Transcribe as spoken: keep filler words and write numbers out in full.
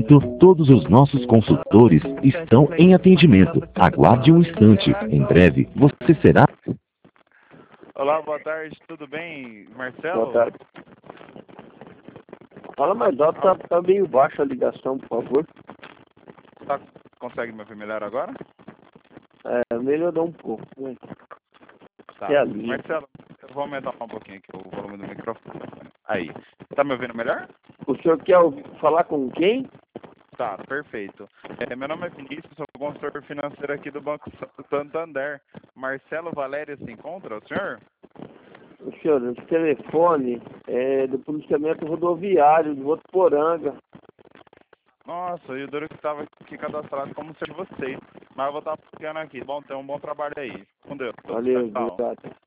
momento, todos os nossos consultores estão em atendimento. Aguarde um instante. Em breve, você será... Olá, boa tarde, tudo bem, Marcelo? Boa tarde. Fala mais alto, tá, tá meio baixa a ligação, por favor. Tá, consegue me ouvir melhor agora? É, melhorou um pouco, né? Tá. É a linha. Marcelo, eu vou aumentar um pouquinho aqui o volume do microfone. Aí. Tá me ouvindo melhor? O senhor quer ouvir- falar com quem? Tá, perfeito. É, meu nome é Vinícius, sou consultor financeiro aqui do Banco Santander. Marcelo Valério se encontra, o senhor? O senhor, esse telefone é do policiamento rodoviário de Votuporanga. Nossa, e o duro que estava aqui cadastrado como ser de vocês. Mas eu vou estar ficando aqui. Bom, tem um bom trabalho aí. Com Deus. Valeu, Tchau. obrigado.